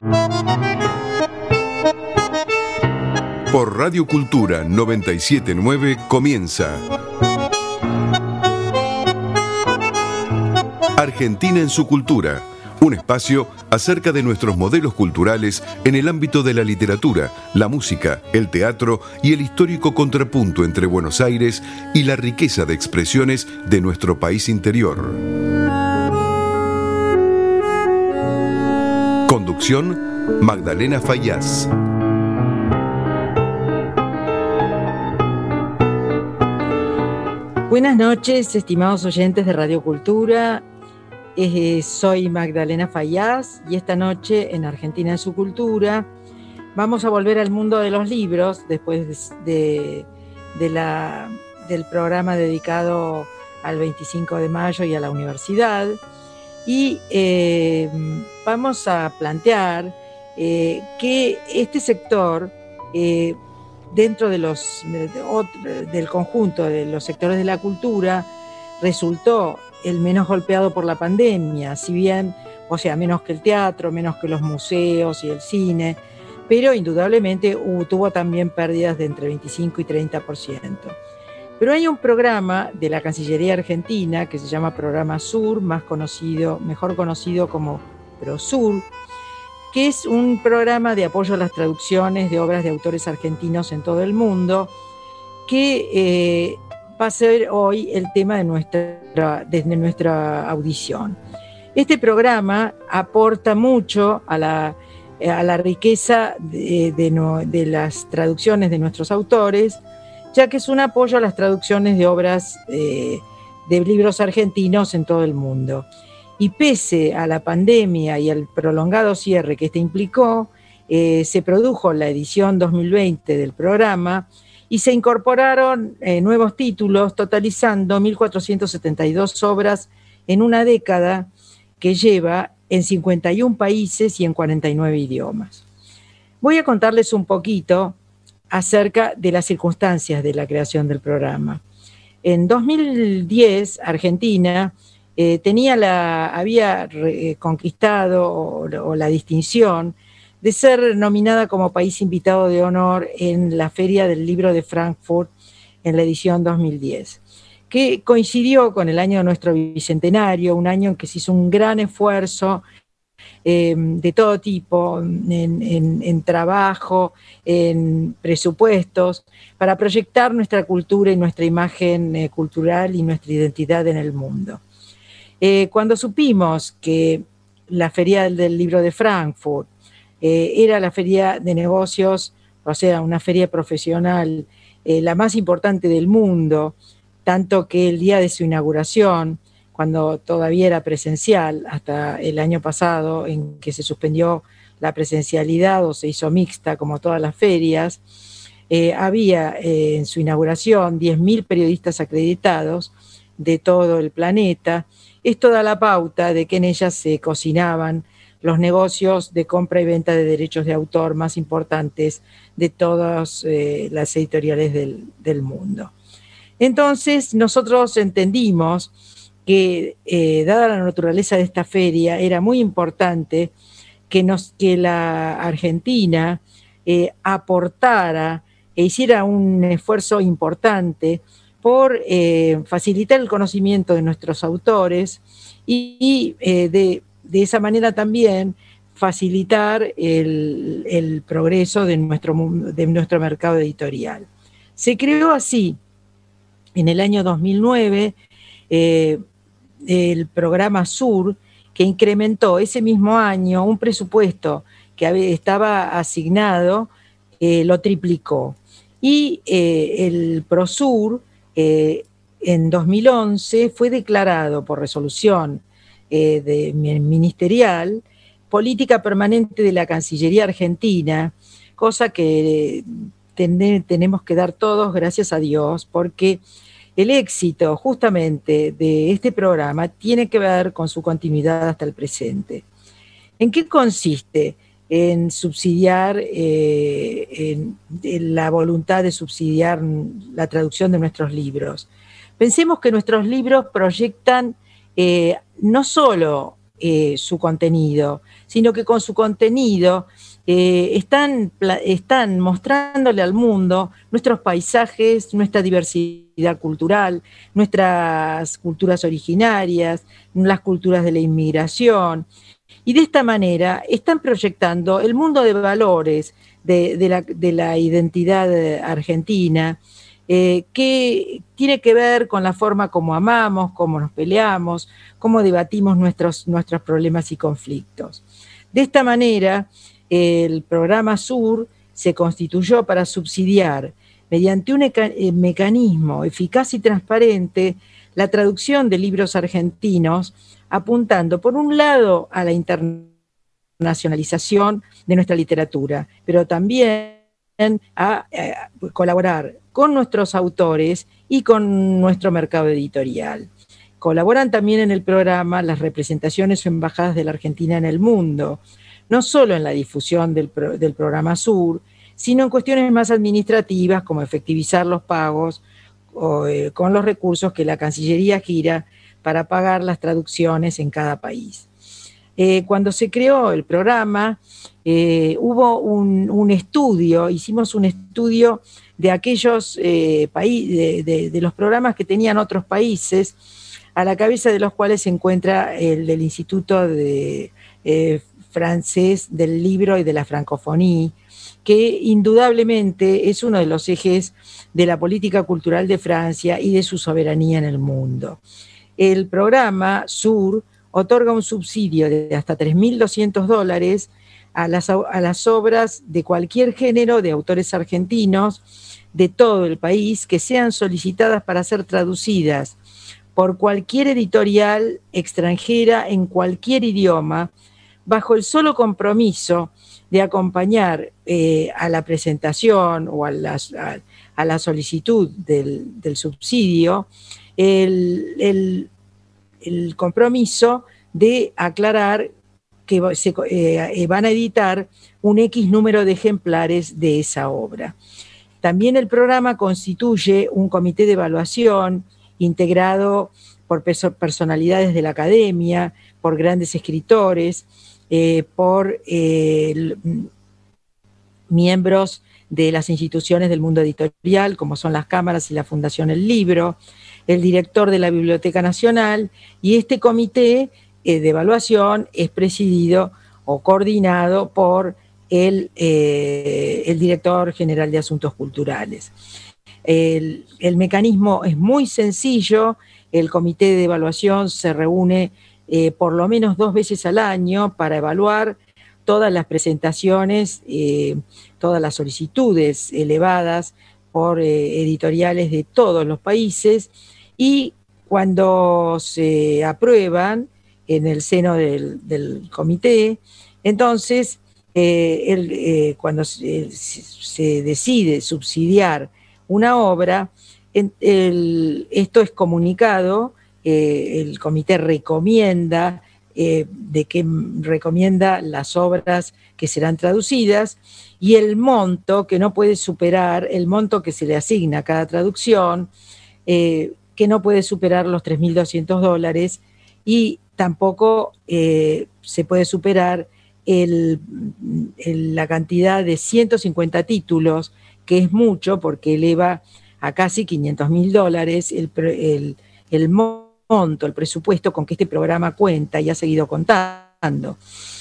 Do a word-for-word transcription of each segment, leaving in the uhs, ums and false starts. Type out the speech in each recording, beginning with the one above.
Por Radio Cultura noventa y siete punto nueve comienza Argentina en su cultura, un espacio acerca de nuestros modelos culturales en el ámbito de la literatura, la música, el teatro y el histórico contrapunto entre Buenos Aires y la riqueza de expresiones de nuestro país interior. Conducción, Magdalena Fayaz. Buenas noches, estimados oyentes de Radio Cultura. Eh, soy Magdalena Fayaz y esta noche en Argentina en su cultura vamos a volver al mundo de los libros después de, de la, del programa dedicado al veinticinco de mayo y a la universidad. Y eh, vamos a plantear eh, que este sector, eh, dentro de los, de, de, del conjunto de los sectores de la cultura, resultó el menos golpeado por la pandemia, si bien, o sea, menos que el teatro, menos que los museos y el cine, pero indudablemente uh, tuvo también pérdidas de entre veinticinco y treinta por ciento. Pero hay un programa de la Cancillería Argentina que se llama Programa Sur, más conocido, mejor conocido como ProSur, que es un programa de apoyo a las traducciones de obras de autores argentinos en todo el mundo, que eh, va a ser hoy el tema de nuestra, de nuestra audición. Este programa aporta mucho a la, a la riqueza de, de, no, de las traducciones de nuestros autores, ya que es un apoyo a las traducciones de obras eh, de libros argentinos en todo el mundo. Y pese a la pandemia y al prolongado cierre que este implicó, eh, se produjo la edición dos mil veinte del programa y se incorporaron eh, nuevos títulos, totalizando mil cuatrocientas setenta y dos obras en una década que lleva en cincuenta y un países y en cuarenta y nueve idiomas. Voy a contarles un poquito acerca de las circunstancias de la creación del programa. En dos mil diez, Argentina eh, tenía la, había re, conquistado o, o la distinción de ser nominada como país invitado de honor en la Feria del Libro de Frankfurt en la edición dos mil diez, que coincidió con el año de nuestro bicentenario, un año en que se hizo un gran esfuerzo Eh, de todo tipo, en, en, en trabajo, en presupuestos, para proyectar nuestra cultura y nuestra imagen eh, cultural y nuestra identidad en el mundo. Eh, cuando supimos que la Feria del, del Libro de Frankfurt eh, era la feria de negocios, o sea, una feria profesional, eh, la más importante del mundo, tanto que el día de su inauguración, cuando todavía era presencial, hasta el año pasado, en que se suspendió la presencialidad o se hizo mixta, como todas las ferias, eh, había eh, en su inauguración diez mil periodistas acreditados de todo el planeta. Esto da la pauta de que en ella se cocinaban los negocios de compra y venta de derechos de autor más importantes de todas eh, las editoriales del, del mundo. Entonces, nosotros entendimos que, eh, dada la naturaleza de esta feria, era muy importante que, nos, que la Argentina eh, aportara e hiciera un esfuerzo importante por eh, facilitar el conocimiento de nuestros autores y, y eh, de, de esa manera también facilitar el, el progreso de nuestro, de nuestro mercado editorial. Se creó así, en el año dos mil nueve, eh, el programa Sur, que incrementó ese mismo año un presupuesto que estaba asignado, eh, lo triplicó. Y eh, el ProSur eh, en dos mil once fue declarado por resolución eh, de, ministerial política permanente de la Cancillería Argentina, cosa que ten, tenemos que dar todos gracias a Dios, porque el éxito justamente de este programa tiene que ver con su continuidad hasta el presente. ¿En qué consiste? En subsidiar, eh, en, en la voluntad de subsidiar la traducción de nuestros libros. Pensemos que nuestros libros proyectan eh, no solo eh, su contenido, sino que con su contenido eh, están, están mostrándole al mundo nuestros paisajes, nuestra diversidad cultural, nuestras culturas originarias, las culturas de la inmigración. Y de esta manera están proyectando el mundo de valores de, de, la, de la identidad argentina, eh, que tiene que ver con la forma como amamos, cómo nos peleamos, cómo debatimos nuestros, nuestros problemas y conflictos. De esta manera, el programa Sur se constituyó para subsidiar, mediante un mecanismo eficaz y transparente, la traducción de libros argentinos, apuntando por un lado a la internacionalización de nuestra literatura, pero también a, a colaborar con nuestros autores y con nuestro mercado editorial. Colaboran también en el programa las representaciones o embajadas de la Argentina en el mundo, no solo en la difusión del, pro, del programa Sur, sino en cuestiones más administrativas como efectivizar los pagos o, eh, con los recursos que la Cancillería gira para pagar las traducciones en cada país. Eh, cuando se creó el programa, eh, hubo un, un estudio, hicimos un estudio de aquellos eh, países, de, de, de los programas que tenían otros países, a la cabeza de los cuales se encuentra el del Instituto de, eh, Francés del Libro y de la Francofonía, que indudablemente es uno de los ejes de la política cultural de Francia y de su soberanía en el mundo. El programa Sur otorga un subsidio de hasta tres mil doscientos dólares a las, a las obras de cualquier género de autores argentinos de todo el país que sean solicitadas para ser traducidas por cualquier editorial extranjera en cualquier idioma, bajo el solo compromiso de acompañar eh, a la presentación o a la, a, a la solicitud del, del subsidio el, el, el compromiso de aclarar que se, eh, van a editar un X número de ejemplares de esa obra. También el programa constituye un comité de evaluación integrado por personalidades de la academia, por grandes escritores, eh, por eh, miembros de las instituciones del mundo editorial, como son las cámaras y la Fundación El Libro, el director de la Biblioteca Nacional, y este comité eh, de evaluación es presidido o coordinado por el, eh, el director general de Asuntos Culturales. El, el mecanismo es muy sencillo, el comité de evaluación se reúne eh, por lo menos dos veces al año para evaluar todas las presentaciones, eh, todas las solicitudes elevadas por eh, editoriales de todos los países, y cuando se aprueban en el seno del, del comité, entonces eh, el, eh, cuando se, se decide subsidiar una obra, el, el, esto es comunicado, eh, el comité recomienda Eh, de que recomienda las obras que serán traducidas, y el monto que no puede superar, el monto que se le asigna a cada traducción, eh, que no puede superar los tres mil doscientos dólares, y tampoco eh, se puede superar el, el, la cantidad de ciento cincuenta títulos, que es mucho porque eleva a casi quinientos mil dólares el, el, el monto monto, el presupuesto con que este programa cuenta y ha seguido contando.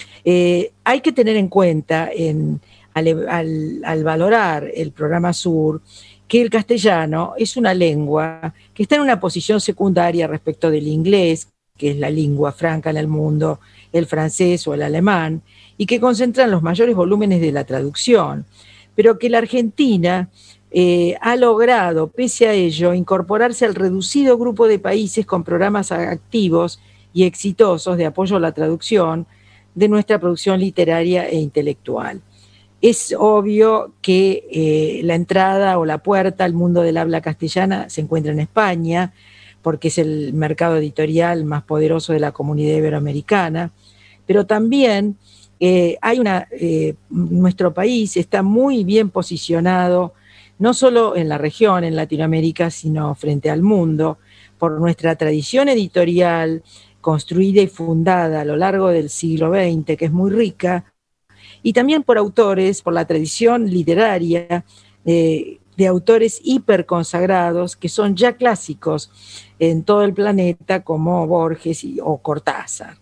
Eh, hay que tener en cuenta, en, al, al, al valorar el programa Sur, que el castellano es una lengua que está en una posición secundaria respecto del inglés, que es la lengua franca en el mundo, el francés o el alemán, y que concentran los mayores volúmenes de la traducción, pero que la Argentina Eh, ha logrado, pese a ello, incorporarse al reducido grupo de países con programas activos y exitosos de apoyo a la traducción de nuestra producción literaria e intelectual. Es obvio que eh, la entrada o la puerta al mundo del habla castellana se encuentra en España, porque es el mercado editorial más poderoso de la comunidad iberoamericana, pero también eh, hay una, eh, nuestro país está muy bien posicionado no solo en la región, en Latinoamérica, sino frente al mundo, por nuestra tradición editorial, construida y fundada a lo largo del siglo veinte, que es muy rica, y también por autores, por la tradición literaria eh, de autores hiperconsagrados que son ya clásicos en todo el planeta, como Borges y, o Cortázar.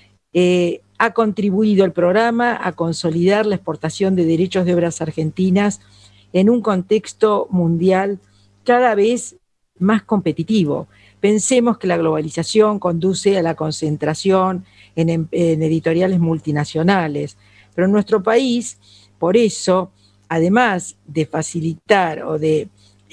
Eh, ha contribuido el programa a consolidar la exportación de derechos de obras argentinas en un contexto mundial cada vez más competitivo. Pensemos que la globalización conduce a la concentración en, en, en editoriales multinacionales, pero en nuestro país, por eso, además de facilitar o de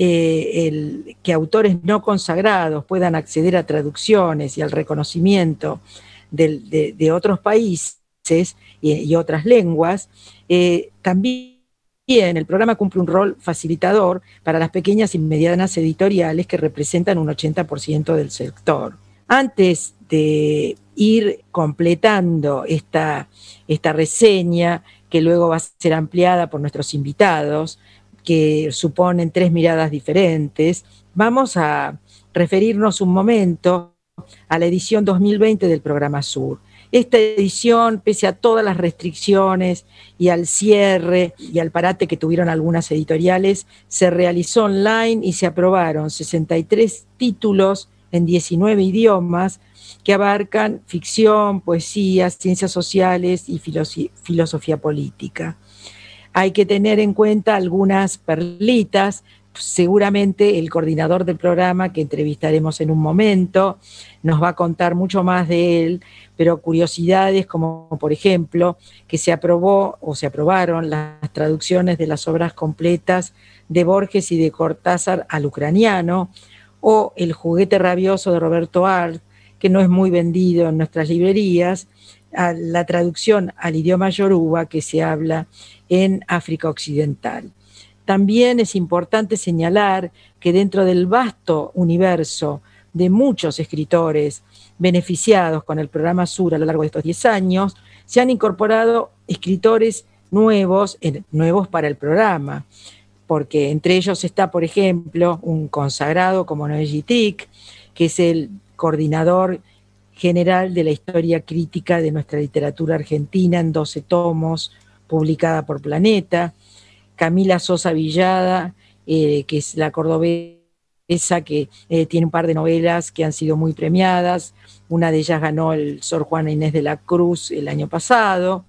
eh, el, que autores no consagrados puedan acceder a traducciones y al reconocimiento de, de, de otros países y, y otras lenguas, eh, también el programa cumple un rol facilitador para las pequeñas y medianas editoriales que representan un ochenta por ciento del sector. Antes de ir completando esta, esta reseña, que luego va a ser ampliada por nuestros invitados, que suponen tres miradas diferentes, vamos a referirnos un momento a la edición dos mil veinte del Programa Sur. Esta edición, pese a todas las restricciones y al cierre y al parate que tuvieron algunas editoriales, se realizó online y se aprobaron sesenta y tres títulos en diecinueve idiomas que abarcan ficción, poesía, ciencias sociales y filosofía política. Hay que tener en cuenta algunas perlitas. Seguramente el coordinador del programa, que entrevistaremos en un momento, nos va a contar mucho más de él, pero curiosidades como, por ejemplo, que se aprobó o se aprobaron las traducciones de las obras completas de Borges y de Cortázar al ucraniano, o El juguete rabioso de Roberto Arlt, que no es muy vendido en nuestras librerías, a la traducción al idioma yoruba que se habla en África Occidental. También es importante señalar que dentro del vasto universo de muchos escritores beneficiados con el Programa Sur a lo largo de estos diez años, se han incorporado escritores nuevos, nuevos para el programa, porque entre ellos está, por ejemplo, un consagrado como Noé Gittic, que es el coordinador general de la historia crítica de nuestra literatura argentina en doce tomos, publicada por Planeta. Camila Sosa Villada, eh, que es la cordobesa que eh, tiene un par de novelas que han sido muy premiadas. Una de ellas ganó el Sor Juana Inés de la Cruz el año pasado.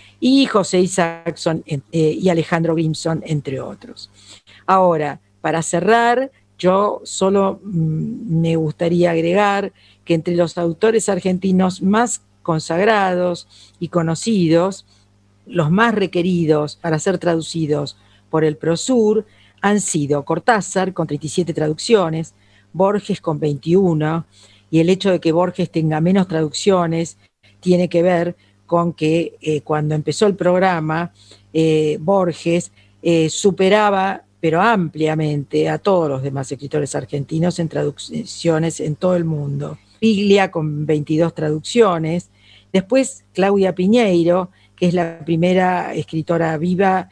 Y José Isaacson eh, y Alejandro Grimson, entre otros. Ahora, para cerrar, yo solo mm, me gustaría agregar que entre los autores argentinos más consagrados y conocidos, los más requeridos para ser traducidos por el Prosur han sido Cortázar, con treinta y siete traducciones, Borges con veintiuno, y el hecho de que Borges tenga menos traducciones tiene que ver con que eh, cuando empezó el programa, eh, Borges eh, superaba, pero ampliamente, a todos los demás escritores argentinos en traducciones en todo el mundo. Piglia con veintidós traducciones, después Claudia Piñeiro, que es la primera escritora viva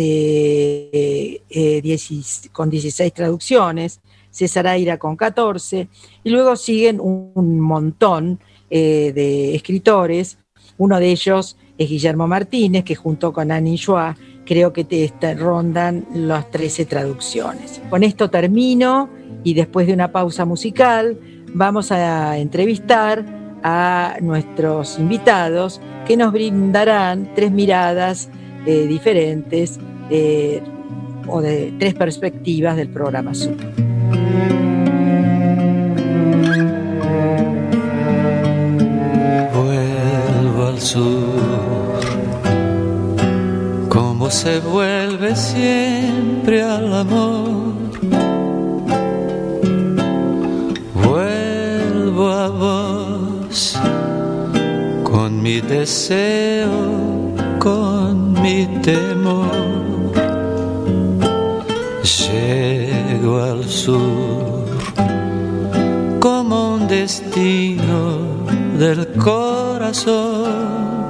de, eh, diez, con dieciséis traducciones, César Aira con catorce, y luego siguen un, un montón eh, de escritores. Uno de ellos es Guillermo Martínez, que junto con Annie Joa creo que te este, rondan las trece traducciones. Con esto termino y después de una pausa musical vamos a entrevistar a nuestros invitados que nos brindarán tres miradas eh, diferentes eh, o de tres perspectivas del Programa Sur. Vuelvo al sur, como se vuelve siempre al amor. Vuelvo a vos con mi deseo, con mi temor. Llego al sur como un destino del corazón.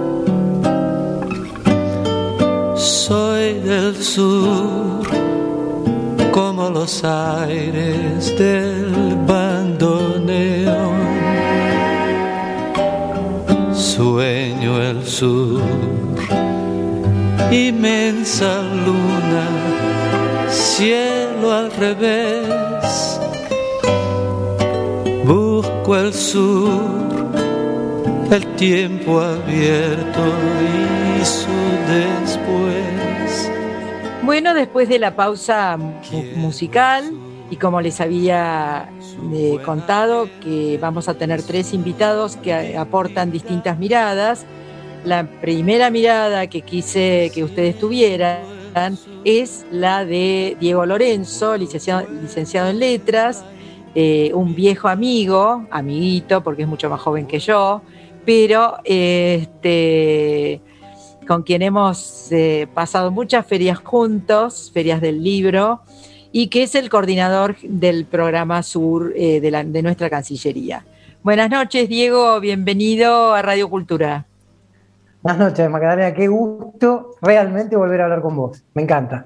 Soy del sur como los aires del bandoneón. sueño el sur, inmensa luna, cielo al revés, busco el sur, el tiempo abierto y su después. Bueno, después de la pausa mu- musical, y como les había eh, contado, que vamos a tener tres invitados que a- aportan distintas miradas. La primera mirada que quise que ustedes tuvieran es la de Diego Lorenzo, licenciado, licenciado en Letras, eh, un viejo amigo, amiguito, porque es mucho más joven que yo, pero eh, este, con quien hemos eh, pasado muchas ferias juntos, ferias del libro, y que es el coordinador del programa Sur eh, de, la, de nuestra Cancillería. Buenas noches, Diego, bienvenido a Radio Cultura. Buenas noches, Magdalena, qué gusto realmente volver a hablar con vos, me encanta.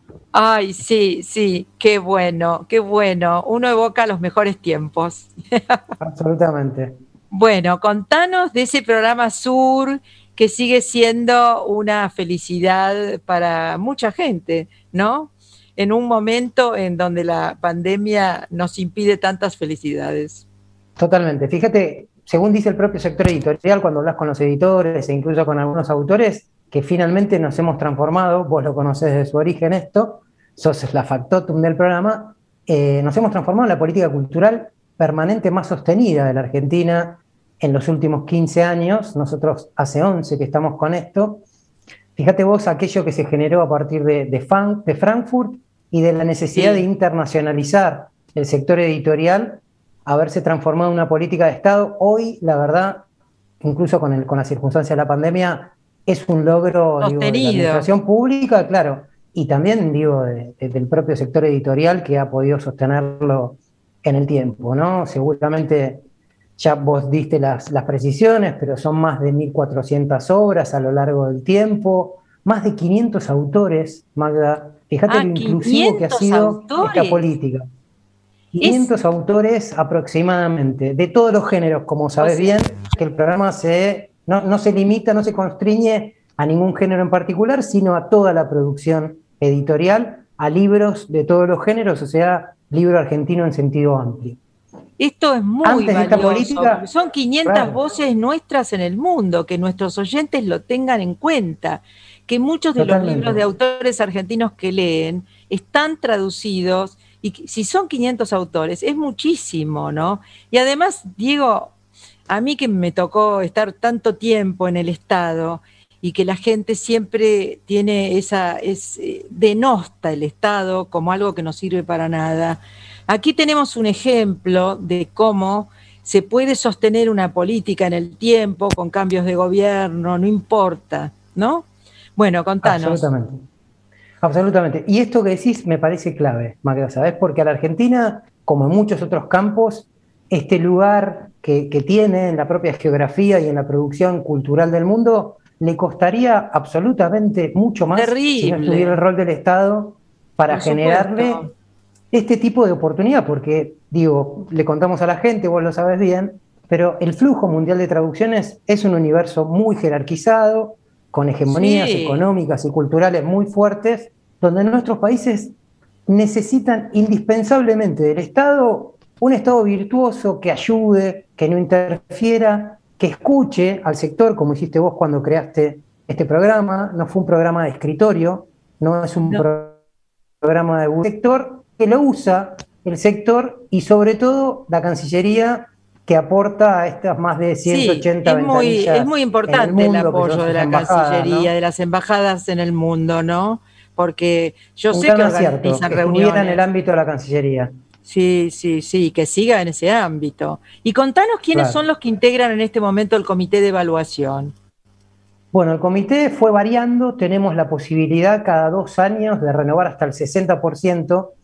Ay, sí, sí, qué bueno, qué bueno, uno evoca los mejores tiempos. Absolutamente. Bueno, contanos de ese programa Sur que sigue siendo una felicidad para mucha gente, ¿no? En un momento en donde la pandemia nos impide tantas felicidades. Totalmente. Fíjate, según dice el propio sector editorial, cuando hablas con los editores e incluso con algunos autores, que finalmente nos hemos transformado, vos lo conocés desde su origen esto, sos la factotum del programa, eh, nos hemos transformado en la política cultural permanente más sostenida de la Argentina en los últimos quince años. Nosotros hace once que estamos con esto. Fíjate vos aquello que se generó a partir de, de, Fan, de Frankfurt y de la necesidad sí. de internacionalizar el sector editorial, haberse transformado en una política de Estado. Hoy, la verdad, incluso con, el, con la circunstancia de la pandemia, es un logro digo, de la administración pública, claro, y también digo de, de, del propio sector editorial que ha podido sostenerlo en el tiempo, ¿no? Seguramente ya vos diste las, las precisiones, pero son más de mil cuatrocientas obras a lo largo del tiempo, más de quinientos autores, Magda. Fíjate ah, lo inclusivo que ha sido autores. Esta política. quinientos es... autores aproximadamente, de todos los géneros, como sabés o sea, bien, que el programa se, no, no se limita, no se constriñe a ningún género en particular, sino a toda la producción editorial, a libros de todos los géneros, o sea, libro argentino en sentido amplio. Esto es muy Antes valioso, de esta política, son quinientas claro. voces nuestras en el mundo, que nuestros oyentes lo tengan en cuenta, que muchos de Totalmente. los libros de autores argentinos que leen están traducidos, y si son quinientos autores, es muchísimo, ¿no? Y además, Diego, a mí que me tocó estar tanto tiempo en el Estado, y que la gente siempre tiene esa, es, denosta el Estado como algo que no sirve para nada. Aquí tenemos un ejemplo de cómo se puede sostener una política en el tiempo con cambios de gobierno, no importa, ¿no? Bueno, contanos. Absolutamente. Absolutamente. Y esto que decís me parece clave, Magda, ¿sabés? Porque a la Argentina, como en muchos otros campos, este lugar que, que tiene en la propia geografía y en la producción cultural del mundo, le costaría absolutamente mucho más Terrible. si no estuviera el rol del Estado para Por generarle supuesto. este tipo de oportunidad, porque, digo, le contamos a la gente, vos lo sabés bien, pero el flujo mundial de traducciones es un universo muy jerarquizado, con hegemonías sí. económicas y culturales muy fuertes, donde nuestros países necesitan indispensablemente del Estado un Estado virtuoso que ayude, que no interfiera, que escuche al sector, como hiciste vos cuando creaste este programa. No fue un programa de escritorio, no es un no. pro programa de sector, que lo usa el sector y sobre todo la Cancillería, que aporta a estas más de ciento ochenta sí, es ventanillas. Muy, es muy importante el, mundo, el apoyo de la Cancillería, ¿no? De las embajadas en el mundo, ¿no? Porque yo un sé que organizan cierto, que reuniones. estuviera en el ámbito de la Cancillería. Sí, sí, sí, que siga en ese ámbito. Y contanos quiénes claro. son los que integran en este momento el comité de evaluación. Bueno, el comité fue variando, tenemos la posibilidad cada dos años de renovar hasta el sesenta por ciento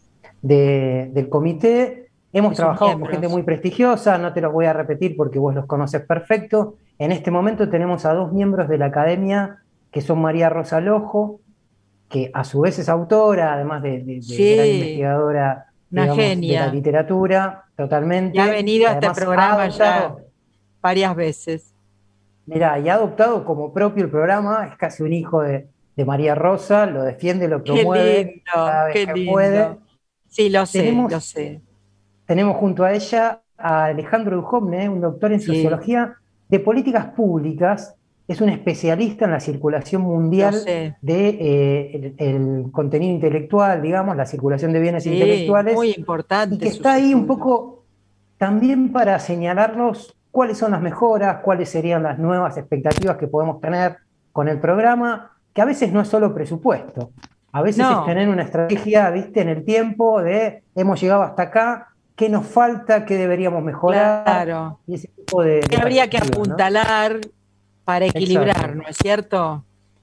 de, del comité. Hemos trabajado miembros. con gente muy prestigiosa, no te los voy a repetir porque vos los conoces perfecto. En este momento tenemos a dos miembros de la academia, que son María Rosa Lojo, que a su vez es autora, además de, de, de sí. gran investigadora Una digamos, genia. de la literatura, totalmente. Ya ha venido a este programa ya varias veces. Mirá, y ha adoptado como propio el programa, es casi un hijo de, de María Rosa, lo defiende, lo Qué promueve lindo, cada vez qué que puede. lindo. Sí, lo sé, lo Tenemos, sé. tenemos junto a ella a Alejandro Duhovne, un doctor en Sí, sociología de políticas públicas, es un especialista en la circulación lo mundial sé. de, eh, el, el contenido intelectual, digamos, la circulación de bienes Sí, muy intelectuales, y que importante está sus ahí un estudios. poco también para señalarnos cuáles son las mejoras, cuáles serían las nuevas expectativas que podemos tener con el programa, que a veces no es solo presupuesto, a veces es No, tener una estrategia, viste, en el tiempo de hemos llegado hasta acá, qué nos falta, qué deberíamos mejorar, claro. y ese tipo de, Que de habría que perspectivas, ¿no? apuntalar para equilibrar, Exacto, ¿no es cierto?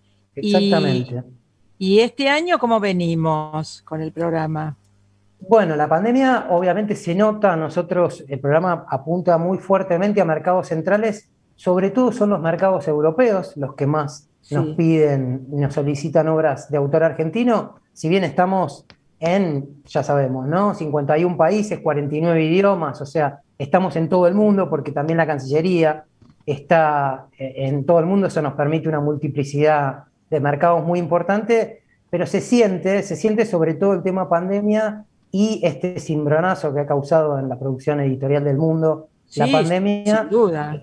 Y, exactamente. y este año, ¿cómo venimos con el programa? Bueno, la pandemia obviamente se nota, nosotros el programa apunta muy fuertemente a mercados centrales, sobre todo son los mercados europeos los que más nos Sí, piden, nos solicitan obras de autor argentino, si bien estamos en, ya sabemos, ¿no? cincuenta y uno países, cuarenta y nueve idiomas, o sea, estamos en todo el mundo porque también la Cancillería está eh, en todo el mundo, eso nos permite una multiplicidad de mercados muy importante, pero se siente, se siente sobre todo el tema pandemia y este cimbronazo que ha causado en la producción editorial del mundo la sí, sin pandemia. duda.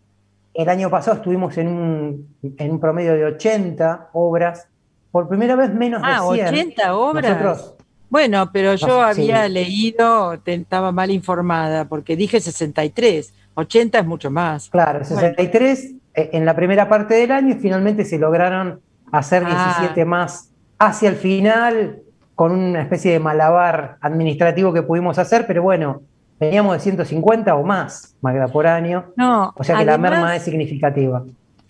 El año pasado estuvimos en un, en un promedio de ochenta obras, por primera vez menos de Ah, cien. ochenta obras. Nosotros, Bueno, pero yo nos, había sí, leído, te- estaba mal informada, porque dije sesenta y tres. ochenta es mucho más. claro, Bueno, sesenta y tres eh, en la primera parte del año y finalmente se lograron hacer ah, diecisiete más hacia el final con una especie de malabar administrativo que pudimos hacer, pero bueno, veníamos de ciento cincuenta o más, Magda, por año, no, o sea que la merma es además, significativa.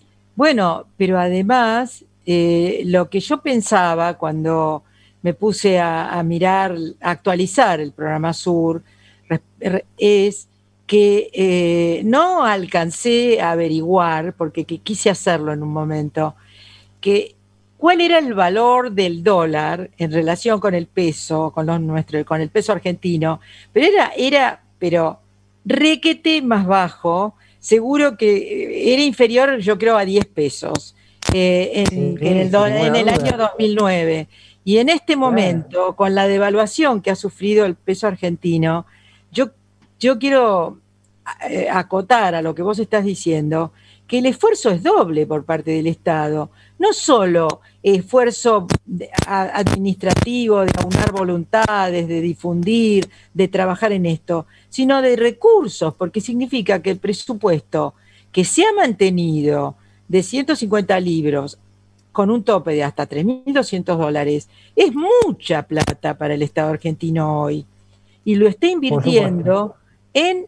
bueno, pero además, eh, lo que yo pensaba cuando me puse a, a mirar, a actualizar el programa Sur, res- re- es que eh, no alcancé a averiguar, porque que quise hacerlo en un momento, que cuál era el valor del dólar en relación con el peso, con los nuestro, con el peso argentino, pero era, era, pero requete más bajo, seguro que era inferior, yo creo, a diez pesos eh, en, en, Sí, el, do- sin en ninguna el año duda. dos mil nueve. Y en este Claro, momento, con la devaluación que ha sufrido el peso argentino, yo, yo quiero eh, acotar a lo que vos estás diciendo, que el esfuerzo es doble por parte del Estado, no solo esfuerzo de- a- administrativo, de aunar voluntades, de difundir, de trabajar en esto, sino de recursos, porque significa que el presupuesto que se ha mantenido de ciento cincuenta libros con un tope de hasta tres mil doscientos dólares, es mucha plata para el Estado argentino hoy. Y lo está por supuesto. invirtiendo en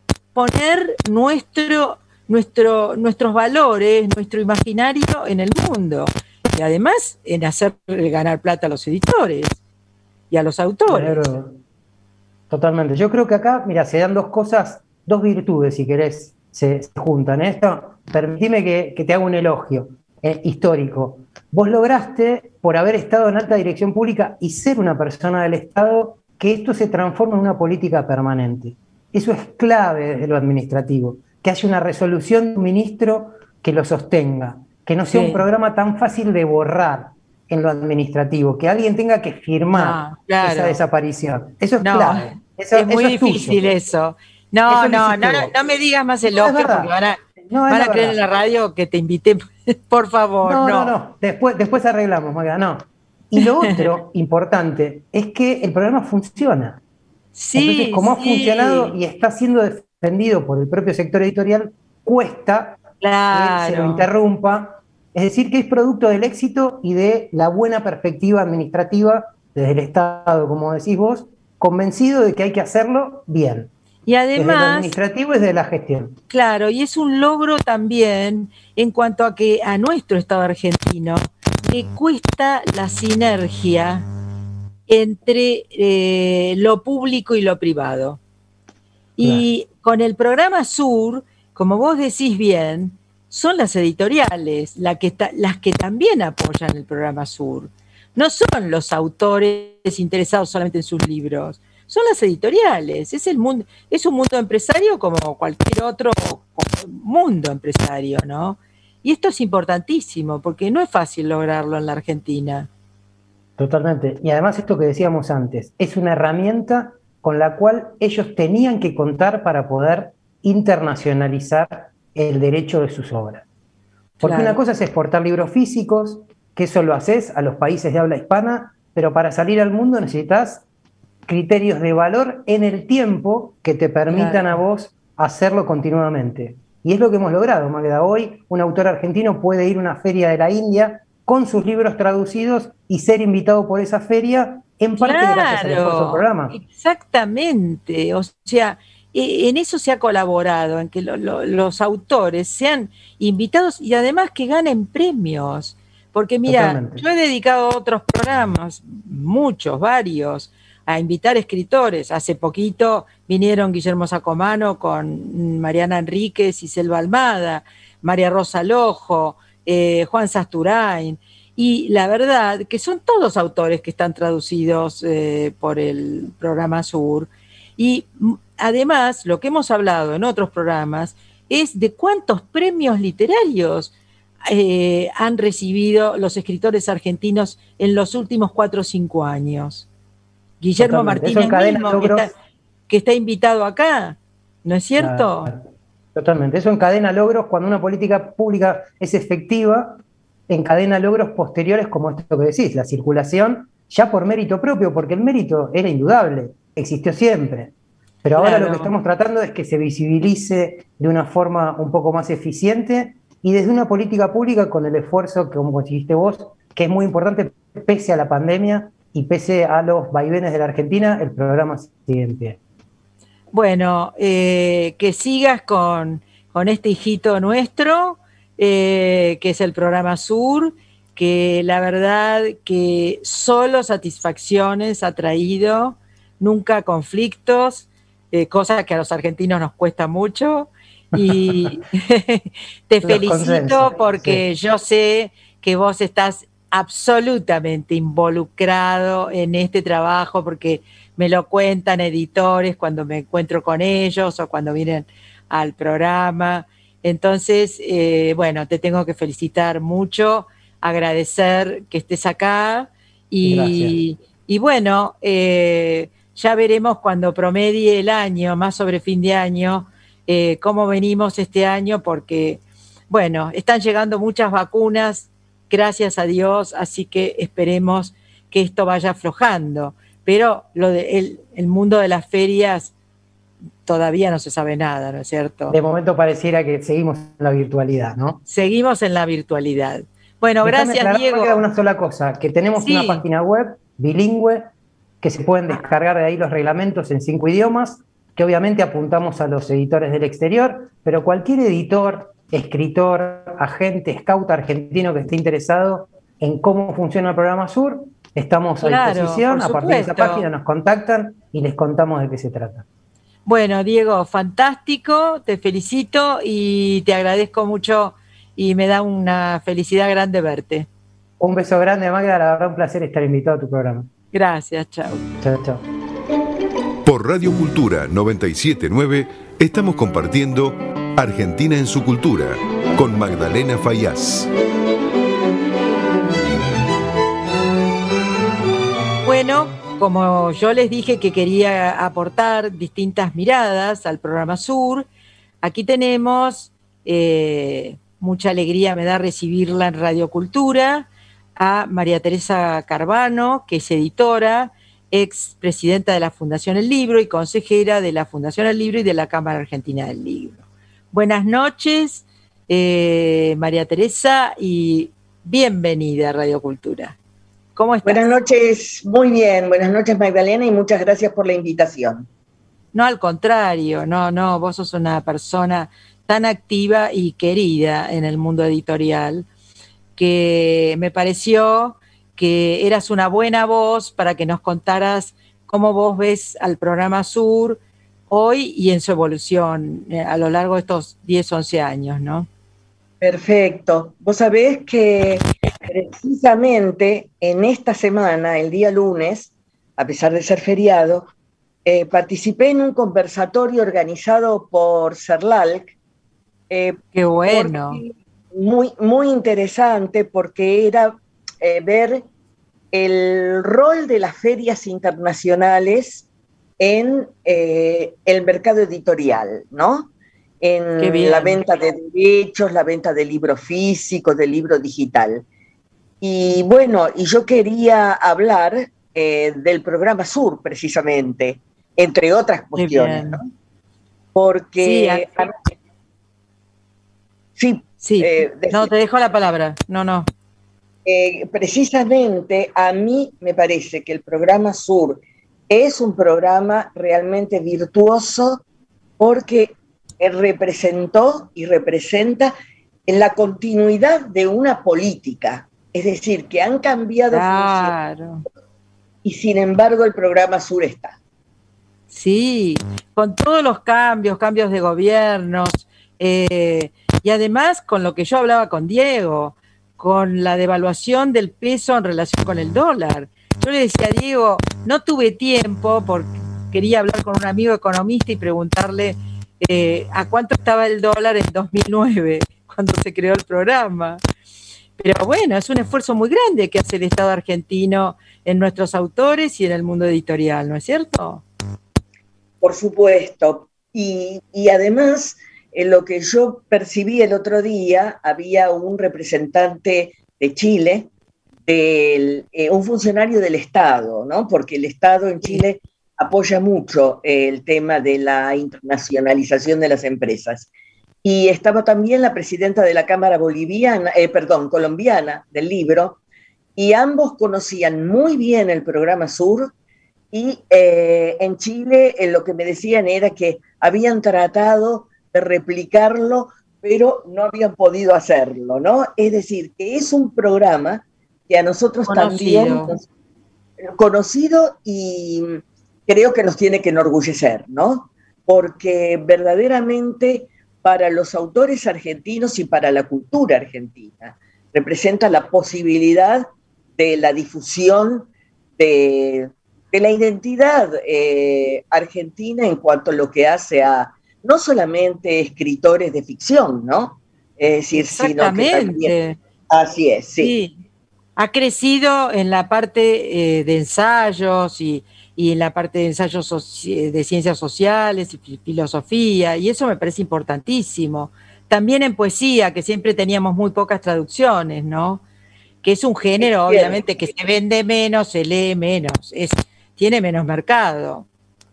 poner nuestro, nuestro, nuestros valores, nuestro imaginario en el mundo. Y además en hacer ganar plata a los editores y a los Me autores. alegro totalmente. Yo creo que acá, mira, se dan dos cosas, dos virtudes, si querés, se, se juntan. Esto, permitime que, que te haga un elogio eh, histórico. Vos lograste, por haber estado en alta dirección pública y ser una persona del Estado, que esto se transforme en una política permanente. Eso es clave desde lo administrativo, que haya una resolución de un ministro que lo sostenga, que no sea un Sí, programa tan fácil de borrar en lo administrativo, que alguien tenga que firmar no, esa claro. desaparición. Eso es No, clave. Eso, es muy eso es tuyo. difícil eso. No, Eso lo no, no, hiciste no, vos. no me digas más No, es elogios porque verdad. van a, No, es van la a creer en verdad. la radio que te invité. Por favor, No, no, no. no. Después, después arreglamos, Magda, no. Y lo otro importante es que el programa funciona. Entonces, Sí, como ha funcionado sí, y está siendo defendido por el propio sector editorial, cuesta que se lo claro. interrumpa. Es decir, que es producto del éxito y de la buena perspectiva administrativa desde el Estado, como decís vos, convencido de que hay que hacerlo bien, Y desde lo además, administrativo y desde la gestión. claro, y es un logro también en cuanto a que a nuestro Estado argentino le cuesta la sinergia entre eh, lo público y lo privado. Claro, Y con el programa Sur, como vos decís bien, son las editoriales la que ta- las que también apoyan el programa Sur. No son los autores interesados solamente en sus libros, son las editoriales. Es el mundo, es un mundo empresario como cualquier otro mundo empresario, ¿no? Y esto es importantísimo, porque no es fácil lograrlo en la Argentina. Totalmente. Y además esto que decíamos antes, es una herramienta con la cual ellos tenían que contar para poder internacionalizar el derecho de sus obras. Porque claro, una cosa es exportar libros físicos, que eso lo haces a los países de habla hispana, pero para salir al mundo necesitas criterios de valor en el tiempo que te permitan claro. a vos hacerlo continuamente. Y es lo que hemos logrado, Magda. Hoy un autor argentino puede ir a una feria de la India con sus libros traducidos y ser invitado por esa feria, en parte claro, gracias al esfuerzo del programa. Exactamente. O sea, en eso se ha colaborado, en que lo, lo, los autores sean invitados y además que ganen premios. Porque mira, totalmente. Yo he dedicado otros programas, muchos, varios, a invitar escritores. Hace poquito vinieron Guillermo Sacomano con Mariana Enríquez y Selva Almada, María Rosa Lojo, eh, Juan Sasturain, y la verdad que son todos autores que están traducidos eh, por el programa Sur. Y además, lo que hemos hablado en otros programas es de cuántos premios literarios eh, han recibido los escritores argentinos en los últimos cuatro o cinco años. Guillermo Totalmente. Martínez mismo, logros... que, está, que está invitado acá, ¿no es cierto? Claro. Totalmente, eso encadena logros cuando una política pública es efectiva, encadena logros posteriores como esto que decís, la circulación, ya por mérito propio, porque el mérito era indudable, existió siempre. Pero ahora claro. lo que estamos tratando es que se visibilice de una forma un poco más eficiente y desde una política pública con el esfuerzo, que, como dijiste vos, que es muy importante pese a la pandemia y pese a los vaivenes de la Argentina, el programa sigue en pie. Bueno, eh, que sigas con, con este hijito nuestro, eh, que es el programa Sur, que la verdad que solo satisfacciones ha traído, nunca conflictos, eh, cosa que a los argentinos nos cuesta mucho, y te los felicito porque sí. Yo sé que vos estás absolutamente involucrado en este trabajo, porque me lo cuentan editores cuando me encuentro con ellos o cuando vienen al programa. Entonces, eh, bueno, te tengo que felicitar mucho, agradecer que estés acá y, y bueno, eh, ya veremos cuando promedie el año, más sobre fin de año, eh, cómo venimos este año, porque, bueno, están llegando muchas vacunas, gracias a Dios, así que esperemos que esto vaya aflojando. Pero lo de el, el mundo de las ferias todavía no se sabe nada, ¿no es cierto? De momento pareciera que seguimos en la virtualidad, ¿no? Seguimos en la virtualidad. Bueno, Déjame gracias, Diego. Me queda una sola cosa, que tenemos sí. una página web bilingüe, que se pueden descargar de ahí los reglamentos en cinco idiomas, que obviamente apuntamos a los editores del exterior, pero cualquier editor, escritor, agente, scout argentino que esté interesado en cómo funciona el programa Sur, estamos a claro, disposición, a partir de esa página nos contactan y les contamos de qué se trata. Bueno, Diego, fantástico, te felicito y te agradezco mucho y me da una felicidad grande verte. Un beso grande, Magda, la verdad un placer estar invitado a tu programa. Gracias, chao. Chao, chao. Por Radio Cultura noventa y siete punto nueve estamos compartiendo Argentina en su cultura con Magdalena Fayaz. Bueno, como yo les dije que quería aportar distintas miradas al programa Sur, aquí tenemos, eh, mucha alegría me da recibirla en Radio Cultura, a María Teresa Carvano, que es editora, ex presidenta de la Fundación El Libro y consejera de la Fundación El Libro y de la Cámara Argentina del Libro. Buenas noches, eh, María Teresa, y bienvenida a Radio Cultura. ¿Cómo estás? Buenas noches, muy bien. Buenas noches, Magdalena, y muchas gracias por la invitación. No, al contrario, no, no, vos sos una persona tan activa y querida en el mundo editorial que me pareció que eras una buena voz para que nos contaras cómo vos ves al programa Sur hoy y en su evolución a lo largo de estos diez, once años, ¿no? Perfecto. Vos sabés que precisamente en esta semana, el día lunes, a pesar de ser feriado, eh, participé en un conversatorio organizado por CERLALC. Eh, ¡Qué bueno! Muy, muy interesante porque era eh, ver el rol de las ferias internacionales en eh, el mercado editorial, ¿no? En la venta de derechos, la venta de libros físicos, de libro digital. Y bueno, y yo quería hablar eh, del programa Sur, precisamente, entre otras cuestiones, ¿no? Porque... Sí, a... sí, sí. Eh, no, te dejo la palabra, no, no. Eh, precisamente a mí me parece que el programa Sur es un programa realmente virtuoso porque representó y representa en la continuidad de una política, es decir, que han cambiado claro. funciones y sin embargo el programa Sur está. Sí, con todos los cambios, cambios de gobiernos, eh, y además con lo que yo hablaba con Diego, con la devaluación del peso en relación con el dólar. Yo le decía a Diego, no tuve tiempo porque quería hablar con un amigo economista y preguntarle eh, a cuánto estaba el dólar en dos mil nueve, cuando se creó el programa. Pero bueno, es un esfuerzo muy grande que hace el Estado argentino en nuestros autores y en el mundo editorial, ¿no es cierto? Por supuesto. Y, y además... En lo que yo percibí el otro día, había un representante de Chile, del, eh, un funcionario del Estado, ¿no? Porque el Estado en Chile apoya mucho eh, el tema de la internacionalización de las empresas. Y estaba también la presidenta de la Cámara Boliviana, eh, perdón, colombiana del libro, y ambos conocían muy bien el programa Sur, y eh, en Chile eh, lo que me decían era que habían tratado de replicarlo, pero no habían podido hacerlo, ¿no? Es decir, que es un programa que a nosotros conocido. también nos, conocido y creo que nos tiene que enorgullecer, ¿no? Porque verdaderamente para los autores argentinos y para la cultura argentina representa la posibilidad de la difusión de, de la identidad eh, argentina en cuanto a lo que hace a no solamente escritores de ficción, ¿no? Es decir, exactamente. Sino que también, así es, sí. sí. Ha crecido en la parte eh, de ensayos y, y en la parte de ensayos de ciencias sociales y filosofía, y eso me parece importantísimo. También en poesía, que siempre teníamos muy pocas traducciones, ¿no? Que es un género, es obviamente, que se vende menos, se lee menos, es, tiene menos mercado.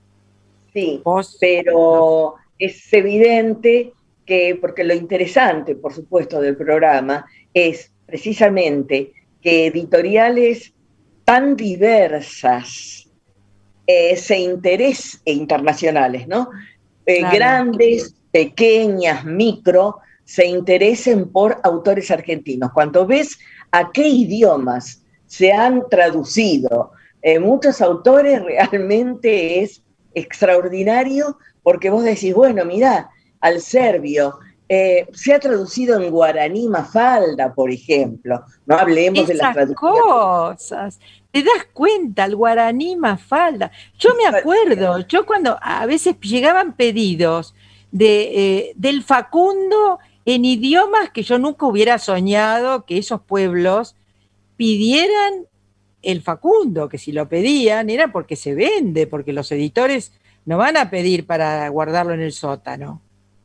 Sí, ¿Vos? pero... es evidente que, porque lo interesante, por supuesto, del programa es precisamente que editoriales tan diversas eh, se interesen, e internacionales, ¿no? Eh, claro. Grandes, pequeñas, micro, se interesen por autores argentinos. Cuando ves a qué idiomas se han traducido eh, muchos autores, realmente es extraordinario. Porque vos decís, bueno, mirá, al serbio, eh, se ha traducido en guaraní Mafalda, por ejemplo. No hablemos Esas de las traducciones. cosas. ¿Te das cuenta? El guaraní Mafalda. Yo me acuerdo, yo cuando a veces llegaban pedidos de, eh, del Facundo en idiomas que yo nunca hubiera soñado que esos pueblos pidieran el Facundo, que si lo pedían era porque se vende, porque los editores no van a pedir para guardarlo en el sótano.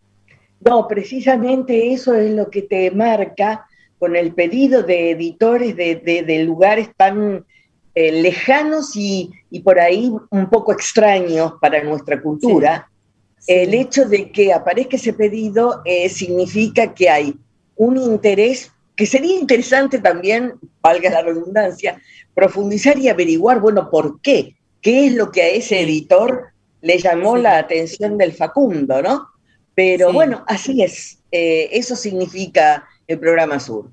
No, precisamente eso es lo que te marca con el pedido de editores de, de, de lugares tan eh, lejanos y, y por ahí un poco extraños para nuestra cultura. Sí, sí. El hecho de que aparezca ese pedido eh, significa que hay un interés, que sería interesante también, valga la redundancia, profundizar y averiguar, bueno, ¿por qué? ¿Qué es lo que a ese editor le llamó sí. la atención del Facundo, ¿no? Pero sí. bueno, así es. Eh, eso significa el programa Sur.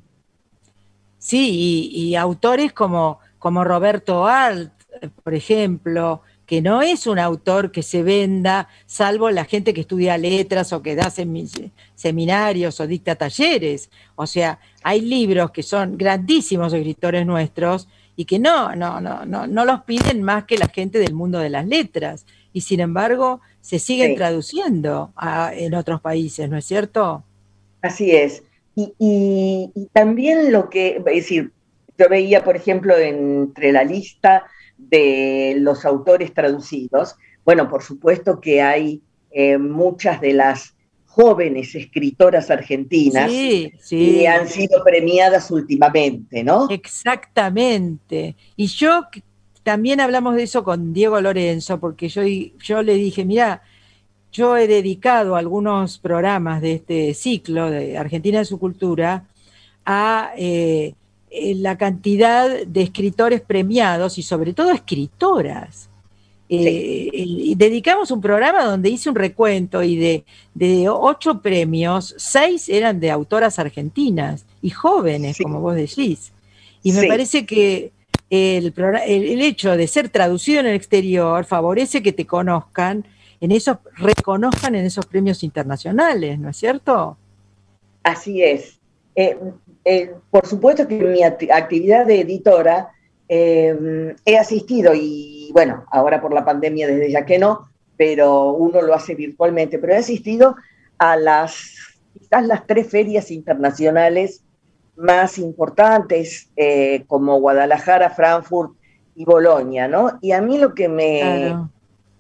Sí, y, y autores como, como Roberto Alt, por ejemplo, que no es un autor que se venda, salvo la gente que estudia letras o que da semi- seminarios o dicta talleres. O sea, hay libros que son grandísimos escritores nuestros y que no, no, no, no, no los piden más que la gente del mundo de las letras. Y sin embargo, se siguen Sí, traduciendo a- en otros países, ¿no es cierto? así es. Y, y- y también lo que, es decir, yo veía, por ejemplo, entre la lista de los autores traducidos, bueno, por supuesto que hay eh, muchas de las jóvenes escritoras argentinas Sí, que han sí. sido premiadas últimamente, ¿no? Exactamente. Y yo que- también hablamos de eso con Diego Lorenzo, porque yo, yo le dije, mira, yo he dedicado algunos programas de este ciclo de Argentina en su cultura a eh, eh, la cantidad de escritores premiados y sobre todo escritoras. Sí, Eh, y dedicamos un programa donde hice un recuento y de, de ocho premios, seis eran de autoras argentinas y jóvenes, sí, como vos decís. Y me sí. parece que el, el, el hecho de ser traducido en el exterior favorece que te conozcan, en esos, reconozcan en esos premios internacionales, ¿no es cierto? Así es. Eh, eh, por supuesto que en mi act actividad de editora eh, he asistido, y bueno, ahora por la pandemia desde ya que no, pero uno lo hace virtualmente, pero he asistido a las, quizás las tres ferias internacionales más importantes, eh, como Guadalajara, Frankfurt y Bolonia, ¿no? Y a mí lo que me, Claro.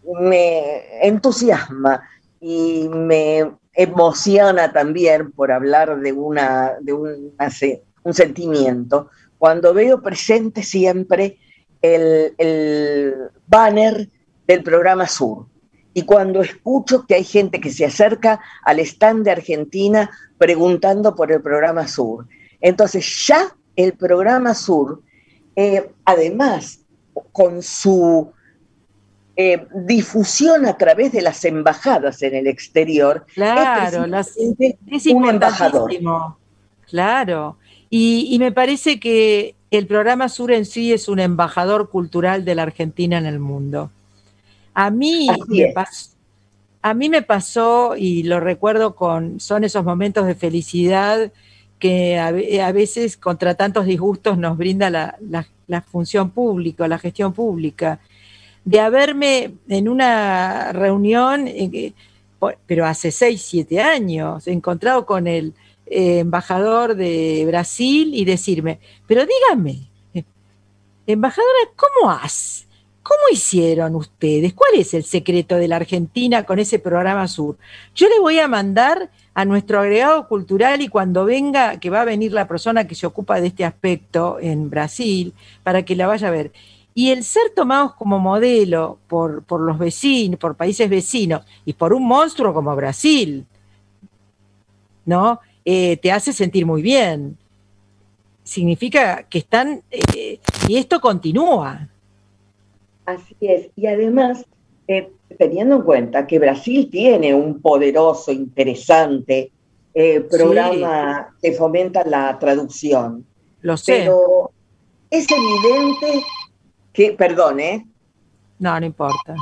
me entusiasma y me emociona también, por hablar de, una, de una, un sentimiento, cuando veo presente siempre el, el banner del programa Sur. Y cuando escucho que hay gente que se acerca al stand de Argentina preguntando por el programa Sur. Entonces ya el programa Sur, eh, además, con su eh, difusión a través de las embajadas en el exterior, es Claro, las, precisamente es un embajador. importantísimo, claro. Y, y me parece que el programa Sur en sí es un embajador cultural de la Argentina en el mundo. A mí Así me es. pasó, a mí me pasó, y lo recuerdo con, son esos momentos de felicidad que a, a veces contra tantos disgustos nos brinda la, la, la función pública, la gestión pública, de haberme en una reunión, eh, pero hace seis, siete años, encontrado con el eh, embajador de Brasil y decirme, pero dígame, embajadora, ¿cómo has? ¿Cómo hicieron ustedes? ¿Cuál es el secreto de la Argentina con ese programa Sur? Yo le voy a mandar a nuestro agregado cultural y cuando venga, que va a venir la persona que se ocupa de este aspecto en Brasil, para que la vaya a ver. Y el ser tomados como modelo por, por los vecinos, por países vecinos y por un monstruo como Brasil, ¿no? Eh, te hace sentir muy bien. Significa que están, eh, y esto continúa. Así es. Y además, eh, teniendo en cuenta que Brasil tiene un poderoso, interesante eh, Sí, programa que fomenta la traducción, lo sé. pero es evidente que, perdón, ¿eh? No, no importa.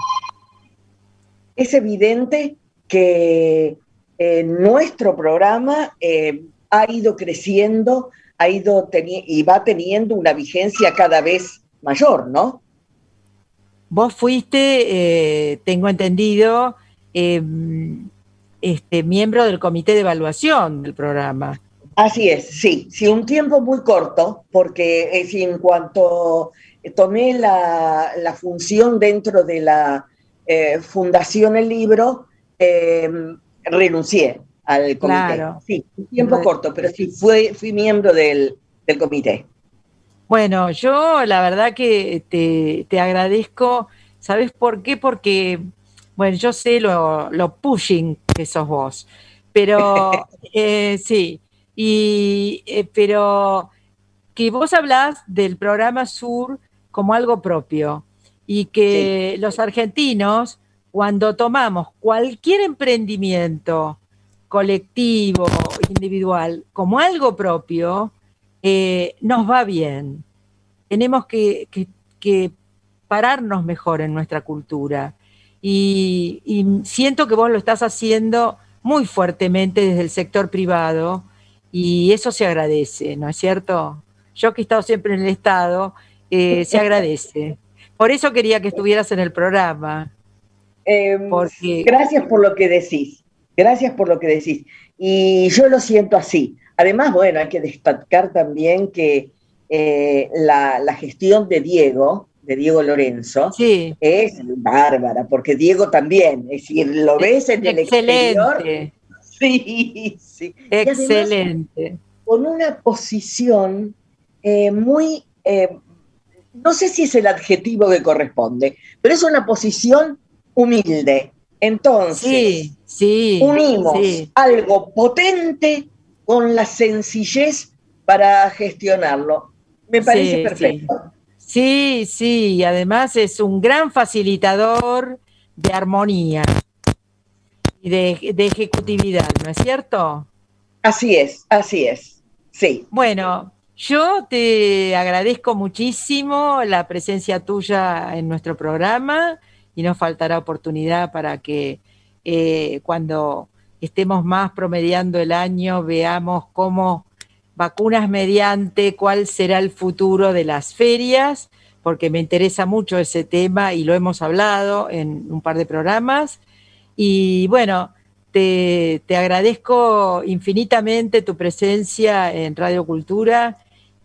Es evidente que eh, nuestro programa eh, ha ido creciendo, ha ido y va teniendo una vigencia cada vez mayor, ¿no? Vos fuiste, eh, tengo entendido, eh, este, miembro del comité de evaluación del programa. Así es, sí, sí, un tiempo muy corto, porque es en cuanto tomé la, la función dentro de la eh, Fundación El Libro, eh, renuncié al comité. Claro. Sí, un tiempo corto, pero sí fui, fui miembro del, del comité. Bueno, yo la verdad que te, te agradezco. ¿Sabes por qué? Porque, bueno, yo sé lo, lo pushing que sos vos, pero eh, sí, y, eh, pero que vos hablás del programa Sur como algo propio y Sí, que los argentinos, cuando tomamos cualquier emprendimiento colectivo, individual, como algo propio, eh, nos va bien. Tenemos que, que, que pararnos mejor en nuestra cultura. Y, y siento que vos lo estás haciendo muy fuertemente desde el sector privado y eso se agradece, ¿no es cierto? Yo que he estado siempre en el Estado, eh, se agradece. Por eso quería que estuvieras en el programa. Eh, porque... Gracias por lo que decís, gracias por lo que decís. Y yo lo siento así. Además, bueno, hay que destacar también que eh, la, la gestión de Diego, de Diego Lorenzo, sí, es bárbara, porque Diego también, es decir, lo ves en el exterior. Sí, sí. Excelente. Y además, con una posición eh, muy, eh, no sé si es el adjetivo que corresponde, pero es una posición humilde. Entonces, sí, sí, unimos sí. algo potente con la sencillez para gestionarlo. Me parece sí, perfecto. Sí. Sí, sí, y además es un gran facilitador de armonía y de, de ejecutividad, ¿no es cierto? Así es, así es, sí. Bueno, yo te agradezco muchísimo la presencia tuya en nuestro programa y nos faltará oportunidad para que eh, cuando estemos más promediando el año veamos cómo vacunas mediante, cuál será el futuro de las ferias, porque me interesa mucho ese tema y lo hemos hablado en un par de programas. Y bueno, te, te agradezco infinitamente tu presencia en Radio Cultura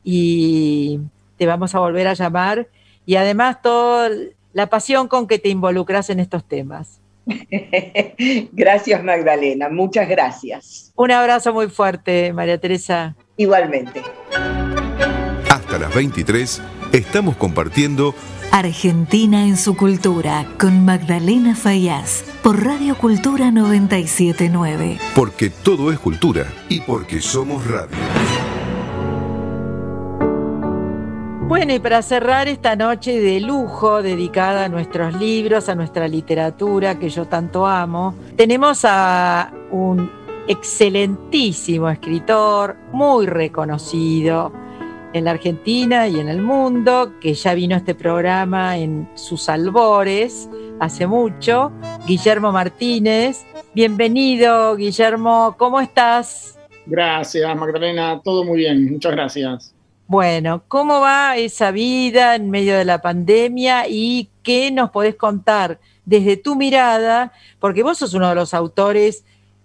y te vamos a volver a llamar. Y además toda la pasión con que te involucras en estos temas. Gracias, Magdalena, muchas gracias. Un abrazo muy fuerte, María Teresa. Igualmente. Hasta las veintitrés estamos compartiendo Argentina en su cultura con Magdalena Faíaz por Radio Cultura noventa y siete punto nueve. Porque todo es cultura y porque somos radio. Bueno, y para cerrar esta noche de lujo dedicada a nuestros libros, a nuestra literatura que yo tanto amo, tenemos a un excelentísimo escritor, muy reconocido en la Argentina y en el mundo, que ya vino a este programa en sus albores hace mucho, Guillermo Martínez. Bienvenido, Guillermo, ¿cómo estás? Gracias, Magdalena, todo muy bien, muchas gracias. Bueno, ¿cómo va esa vida en medio de la pandemia y qué nos podés contar desde tu mirada? Porque vos sos uno de los autores,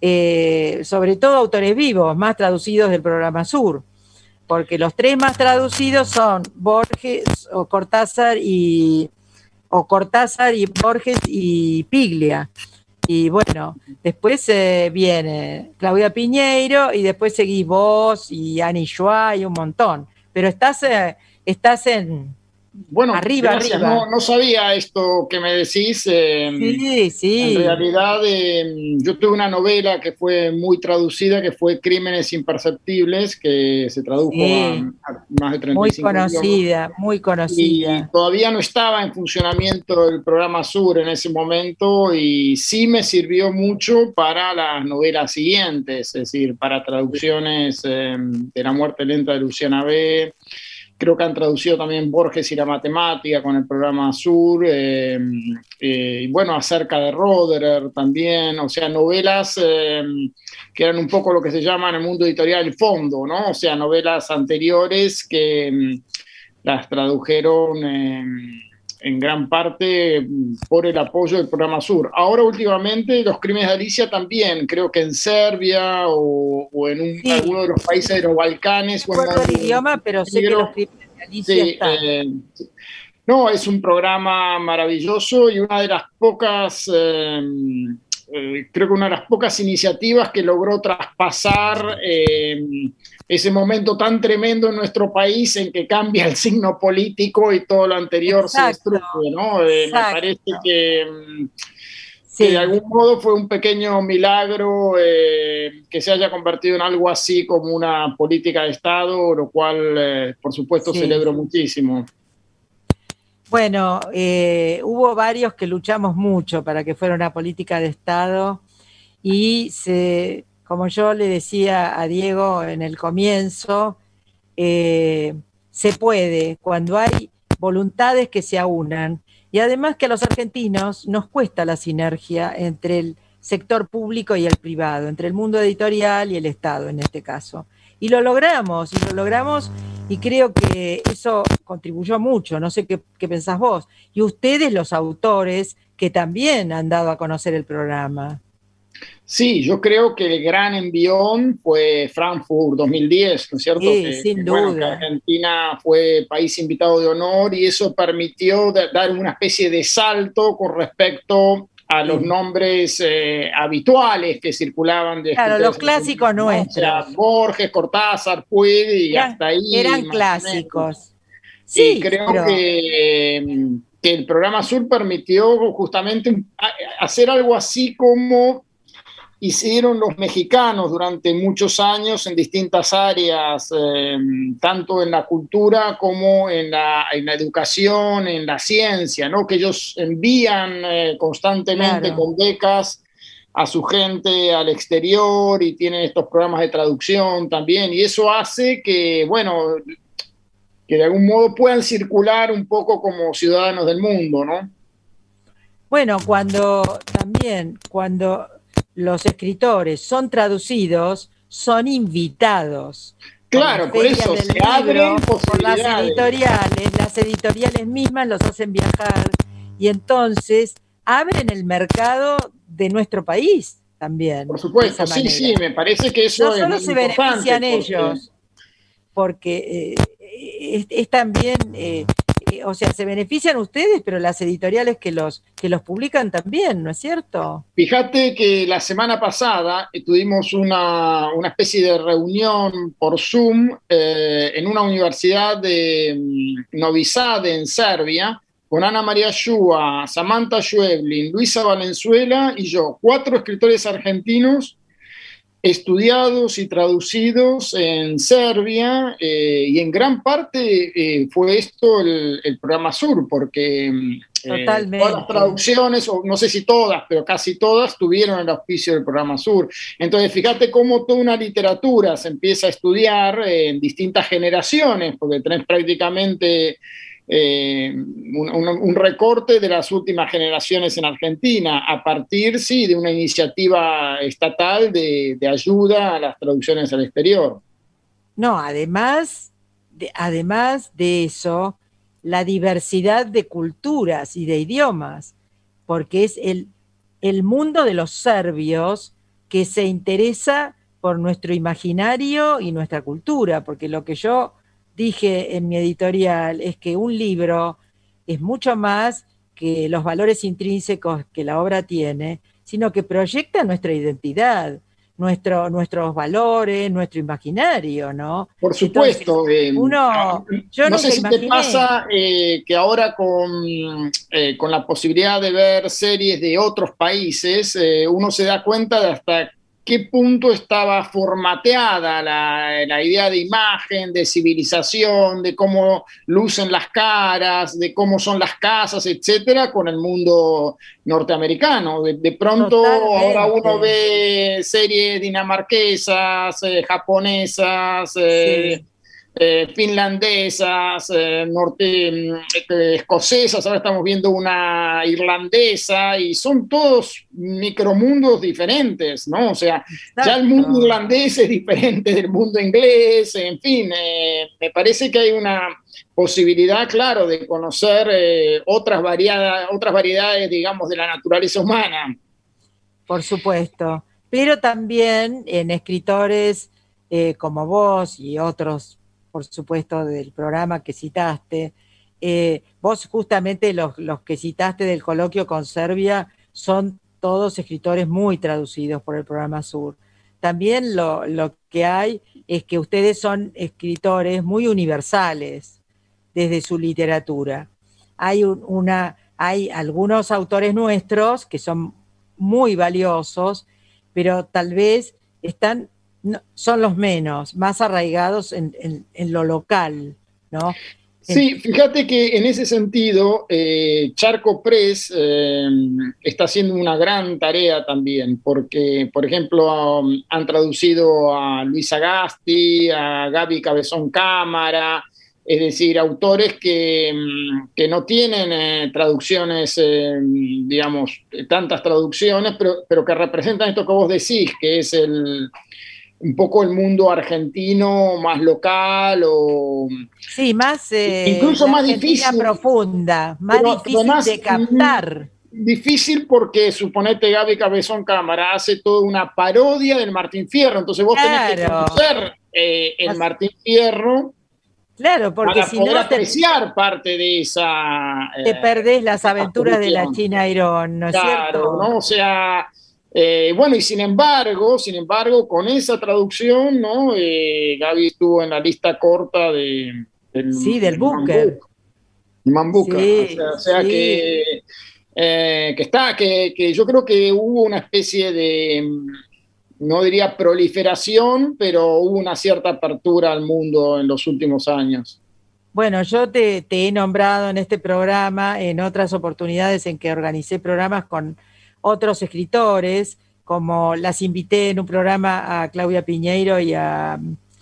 eh, sobre todo autores vivos, más traducidos del programa Sur, porque los tres más traducidos son Borges, o Cortázar y o Cortázar y Borges y Piglia. Y bueno, después eh, viene Claudia Piñeiro y después seguís vos y Ani Schwa y un montón. Pero estás, eh, estás en bueno, arriba, gracias. arriba. No, no sabía esto que me decís. Eh, sí, sí. En realidad, eh, yo tuve una novela que fue muy traducida, que fue Crímenes Imperceptibles, que se tradujo sí. a, a más de treinta y cinco Muy conocida, idiomas. Muy conocida. Y todavía no estaba en funcionamiento el programa Sur en ese momento y sí me sirvió mucho para las novelas siguientes, es decir, para traducciones eh, de La muerte lenta de Luciana B., creo que han traducido también Borges y la matemática con el programa Sur, eh, eh, y bueno, acerca de Roderer también, o sea, novelas eh, que eran un poco lo que se llama en el mundo editorial el fondo, ¿no? O sea, novelas anteriores que eh, las tradujeron eh, en gran parte por el apoyo del programa Sur. Ahora últimamente Los Crímenes de Alicia también, creo que en Serbia o, o en un, sí. alguno de los países de los Balcanes. No recuerdo el idioma, pero sé que Los Crímenes de Alicia sí, están. Eh, no, es un programa maravilloso y una de las pocas, eh, eh, creo que una de las pocas iniciativas que logró traspasar eh, ese momento tan tremendo en nuestro país en que cambia el signo político y todo lo anterior Exacto. se destruye, ¿no? Eh, me parece que, sí. que de algún modo fue un pequeño milagro eh, que se haya convertido en algo así como una política de Estado, lo cual, eh, por supuesto, sí. celebro muchísimo. Bueno, eh, hubo varios que luchamos mucho para que fuera una política de Estado y se... Como yo le decía a Diego en el comienzo, eh, se puede, cuando hay voluntades que se aunan. Y además que a los argentinos nos cuesta la sinergia entre el sector público y el privado, entre el mundo editorial y el Estado en este caso. Y lo logramos, y lo logramos, y creo que eso contribuyó mucho, no sé qué, qué pensás vos. Y ustedes, los autores, que también han dado a conocer el programa. Sí, yo creo que el gran envión fue Frankfurt dos mil diez, ¿no es cierto? Sí, que, sin que, duda. Bueno, que Argentina fue país invitado de honor y eso permitió da, dar una especie de salto con respecto a los sí. nombres eh, habituales que circulaban. De claro, los clásicos ¿no? nuestros. O sea, Borges, Cortázar, Puig y eran, hasta ahí. Eran clásicos. Sí, y creo pero... que, que el programa Sur permitió justamente hacer algo así como hicieron los mexicanos durante muchos años en distintas áreas, eh, tanto en la cultura como en la, en la educación, en la ciencia, ¿no? Que ellos envían eh, constantemente claro. con becas a su gente al exterior y tienen estos programas de traducción también, y eso hace que, bueno, que de algún modo puedan circular un poco como ciudadanos del mundo, ¿no? Bueno, cuando también, cuando los escritores son traducidos, son invitados. Claro, por, por eso se libro, abren posibilidades. Por las editoriales, las editoriales mismas los hacen viajar y entonces abren el mercado de nuestro país también. Por supuesto, sí, sí, me parece que eso no es solo se benefician porque... ellos, porque eh, es, es también... Eh, o sea, se benefician ustedes, pero las editoriales que los, que los publican también, ¿no es cierto? Fíjate que la semana pasada tuvimos una, una especie de reunión por Zoom eh, en una universidad de Novi Sad, en Serbia, con Ana María Shua, Samantha Schweblin, Luisa Valenzuela y yo, cuatro escritores argentinos estudiados y traducidos en Serbia, eh, y en gran parte eh, fue esto el, el programa Sur, porque eh, todas las traducciones, o no sé si todas, pero casi todas, tuvieron el auspicio del programa Sur. Entonces, fíjate cómo toda una literatura se empieza a estudiar en distintas generaciones, porque tenés prácticamente... Eh, un, un, un recorte de las últimas generaciones en Argentina a partir, sí, de una iniciativa estatal de, de ayuda a las traducciones al exterior. No, además de, además de eso, la diversidad de culturas y de idiomas, porque es el, el mundo de los serbios que se interesa por nuestro imaginario y nuestra cultura, porque lo que yo dije en mi editorial es que un libro es mucho más que los valores intrínsecos que la obra tiene, sino que proyecta nuestra identidad, nuestro, nuestros valores, nuestro imaginario, ¿no? Por supuesto. Entonces, eh, uno, yo no sé si imaginé. te pasa eh, que ahora con, eh, con la posibilidad de ver series de otros países, eh, uno se da cuenta de hasta qué punto estaba formateada la, la idea de imagen, de civilización, de cómo lucen las caras, de cómo son las casas, etcétera, con el mundo norteamericano. De, de pronto Totalmente. Ahora uno ve series dinamarquesas, eh, japonesas, eh, sí. Eh, finlandesas, eh, norte, eh, escocesas, ahora estamos viendo una irlandesa y son todos micromundos diferentes, ¿no? O sea, Exacto. ya el mundo irlandés es diferente del mundo inglés, en fin, eh, me parece que hay una posibilidad, claro, de conocer eh, otras, variedad, otras variedades, digamos, de la naturaleza humana. Por supuesto, pero también en escritores eh, como vos y otros, por supuesto, del programa que citaste. Eh, vos justamente los, los que citaste del coloquio con Serbia son todos escritores muy traducidos por el programa Sur. También lo, lo que hay es que ustedes son escritores muy universales desde su literatura. Hay, un, una, hay algunos autores nuestros que son muy valiosos, pero tal vez están... No, son los menos, más arraigados en, en, en lo local, ¿no? Sí, fíjate que en ese sentido, eh, Charco Press eh, está haciendo una gran tarea también, porque, por ejemplo, um, han traducido a Luis Agasti, a Gaby Cabezón Cámara, es decir, autores que, que no tienen eh, traducciones, eh, digamos, tantas traducciones, pero, pero que representan esto que vos decís, que es el, un poco el mundo argentino más local o... Sí, más... Eh, incluso más difícil. Profunda, más pero, difícil además, de captar. Difícil porque, suponete, Gaby Cabezón Cámara hace toda una parodia del Martín Fierro, entonces vos claro. tenés que conocer eh, el Martín Fierro. Claro, porque para si poder no apreciar te, parte de esa... Te eh, perdés las aventuras de la China Irón, ¿no es claro, cierto? ¿no? O sea, eh, bueno, y sin embargo, sin embargo, con esa traducción, ¿no? Eh, Gaby estuvo en la lista corta de... Del, sí, del Booker. Mambuca, sí, o sea, o sea sí. que, eh, que está, que, que yo creo que hubo una especie de, no diría proliferación, pero hubo una cierta apertura al mundo en los últimos años. Bueno, yo te, te he nombrado en este programa, en otras oportunidades en que organicé programas con otros escritores, como las invité en un programa a Claudia Piñeiro y a...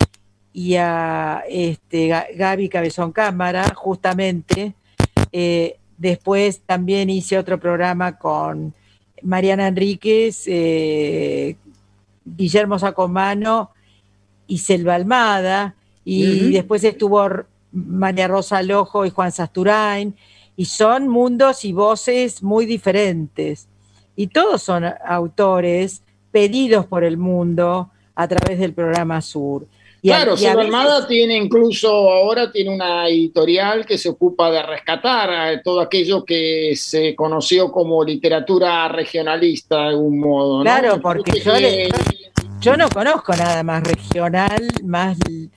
y a este, Gaby Cabezón Cámara, justamente. Eh, después también hice otro programa con Mariana Enríquez, eh, Guillermo Sacomano y Selva Almada, y uh-huh. después estuvo María Rosa Lojo y Juan Sasturain, y son mundos y voces muy diferentes. Y todos son autores pedidos por el mundo a través del programa Sur. Y claro, Selva Almada tiene incluso ahora tiene una editorial que se ocupa de rescatar todo aquello que se conoció como literatura regionalista de algún modo, ¿no? Claro, porque yo, le, yo no conozco nada más regional, más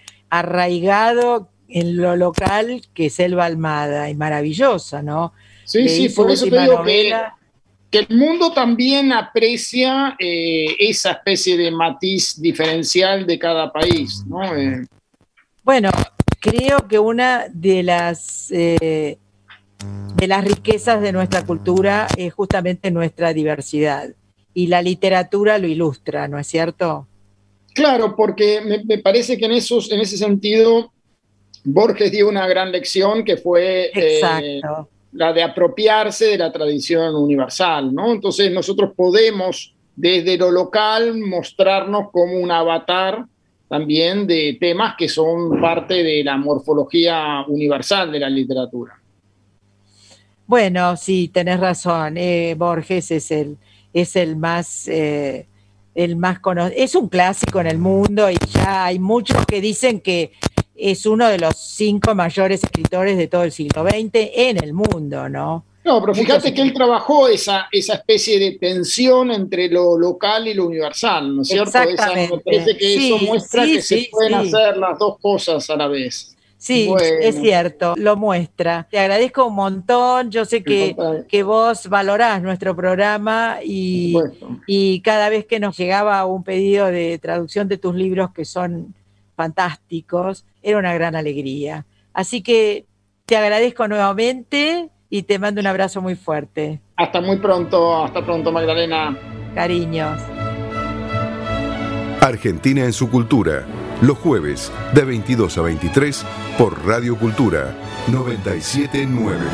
arraigado en lo local que Selva Almada, y maravillosa, ¿no? Sí, Le sí, por eso te digo novela, que... que el mundo también aprecia eh, esa especie de matiz diferencial de cada país, ¿no? Eh. Bueno, creo que una de las eh, de las riquezas de nuestra cultura es justamente nuestra diversidad, y la literatura lo ilustra, ¿no es cierto? Claro, porque me, me parece que en esos, en ese sentido Borges dio una gran lección que fue eh, la de apropiarse de la tradición universal, ¿no? Entonces nosotros podemos desde lo local mostrarnos como un avatar también de temas que son parte de la morfología universal de la literatura. Bueno, sí, tenés razón. Eh, Borges es el, es el más, eh, el más conocido. Es un clásico en el mundo y ya hay muchos que dicen que es uno de los cinco mayores escritores de todo el siglo veinte en el mundo, ¿no? No, pero fíjate que él trabajó esa, esa especie de tensión entre lo local y lo universal, ¿no es cierto? Exactamente. Esa, me parece que sí, eso muestra sí, que sí, se pueden sí. hacer las dos cosas a la vez. Sí, bueno. Es cierto, lo muestra. Te agradezco un montón. Yo sé que, que vos valorás nuestro programa y, y cada vez que nos llegaba un pedido de traducción de tus libros, que son fantásticos, era una gran alegría. Así que te agradezco nuevamente y te mando un abrazo muy fuerte. Hasta muy pronto, hasta pronto, Magdalena. Cariños. Argentina en su cultura, los jueves de veintidós a veintitrés por Radio Cultura noventa y siete punto nueve.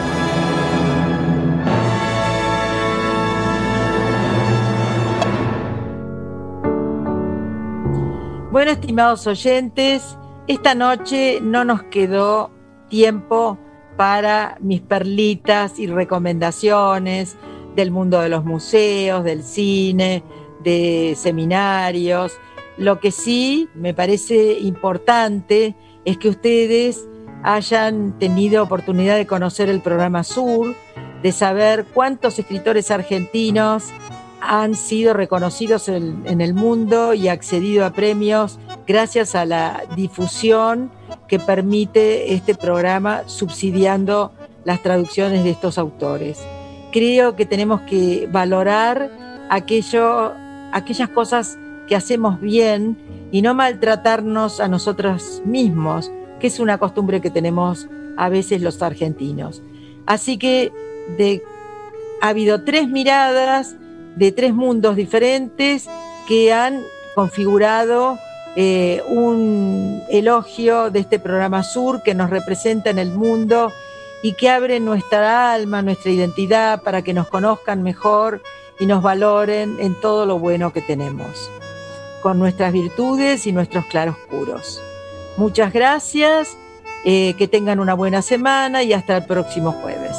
Bueno, estimados oyentes, esta noche no nos quedó tiempo para mis perlitas y recomendaciones del mundo de los museos, del cine, de seminarios. Lo que sí me parece importante es que ustedes hayan tenido oportunidad de conocer el programa Sur, de saber cuántos escritores argentinos han sido reconocidos en, en el mundo y accedido a premios gracias a la difusión que permite este programa subsidiando las traducciones de estos autores. Creo que tenemos que valorar aquello, aquellas cosas que hacemos bien y no maltratarnos a nosotros mismos, que es una costumbre que tenemos a veces los argentinos. Así que de, ha habido tres miradas de tres mundos diferentes que han configurado eh, un elogio de este programa Sur que nos representa en el mundo y que abre nuestra alma, nuestra identidad para que nos conozcan mejor y nos valoren en todo lo bueno que tenemos, con nuestras virtudes y nuestros claroscuros. Muchas gracias, eh, que tengan una buena semana y hasta el próximo jueves.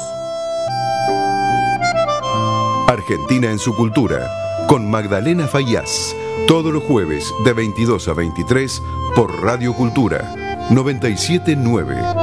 Argentina en su cultura, con Magdalena Fayaz, todos los jueves de veintidós a veintitrés por Radio Cultura noventa y siete punto nueve.